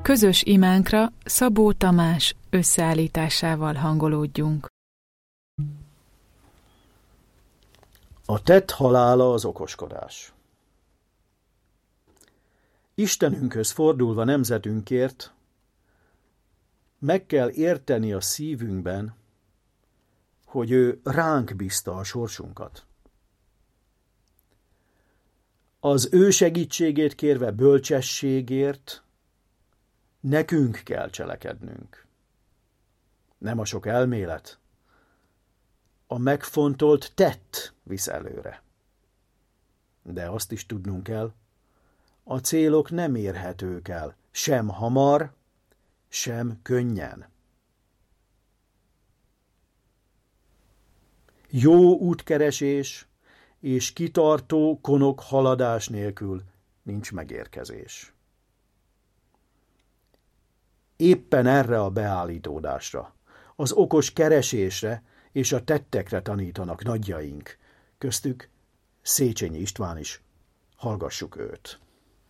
Közös imánkra Szabó Tamás összeállításával hangolódjunk. A tett halála az okoskodás. Istenünkhöz fordulva nemzetünkért meg kell érteni a szívünkben, hogy ő ránk bízta a sorsunkat. Az ő segítségét kérve bölcsességért nekünk kell cselekednünk. Nem a sok elmélet, a megfontolt tett visz előre. De azt is tudnunk kell, a célok nem érhetők el, sem hamar, sem könnyen. Jó útkeresés és kitartó konok haladás nélkül nincs megérkezés. Éppen erre a beállítódásra, az okos keresésre és a tettekre tanítanak nagyjaink, köztük Széchenyi István is. Hallgassuk őt.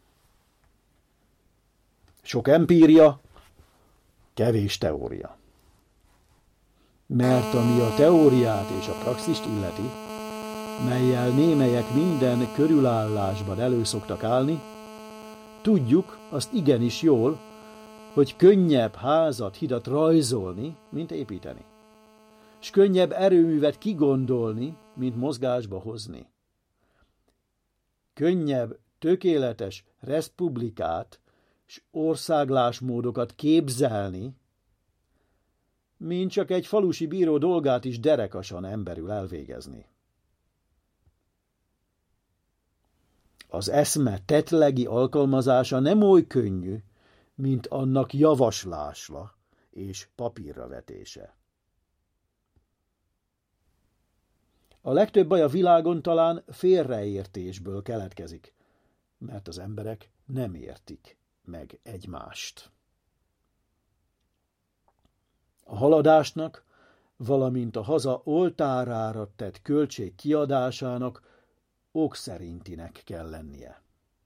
Sok empíria, kevés teória. Mert ami a teóriát és a praxist illeti, mellyel némelyek minden körülállásban elő szoktak állni, tudjuk azt igenis jól, hogy könnyebb házat, hidat rajzolni, mint építeni, s könnyebb erőművet kigondolni, mint mozgásba hozni. Könnyebb, tökéletes reszpublikát s országlásmódokat képzelni, mint csak egy falusi bíró dolgát is derekasan emberül elvégezni. Az eszme tettlegi alkalmazása nem oly könnyű, mint annak javaslása és papírra vetése. A legtöbb baj a világon talán félreértésből keletkezik, mert az emberek nem értik meg egymást. A haladásnak, valamint a haza oltárára tett költség kiadásának okszerintinek kell lennie.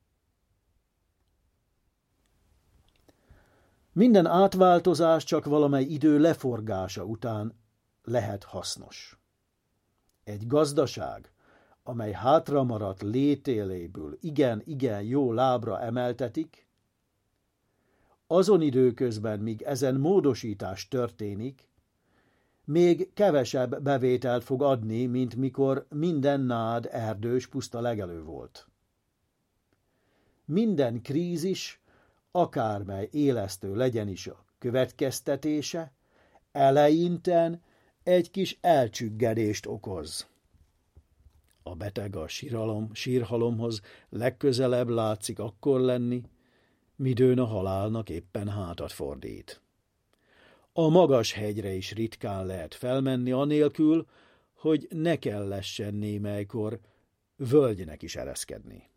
Minden átváltozás csak valamely idő leforgása után lehet hasznos. Egy gazdaság, amely hátramaradt létéléből igen jó lábra emeltetik, azon időközben, míg ezen módosítás történik, még kevesebb bevételt fog adni, mint mikor minden nád erdős puszta legelő volt. Minden krízis, akármely élesztő legyen is a következtetése, elejinten egy kis elcsüggedést okoz. A beteg a sírhalomhoz legközelebb látszik akkor lenni, midőn a halálnak éppen hátat fordít. A magas hegyre is ritkán lehet felmenni anélkül, hogy ne kellessen némelykor völgynek is ereszkedni.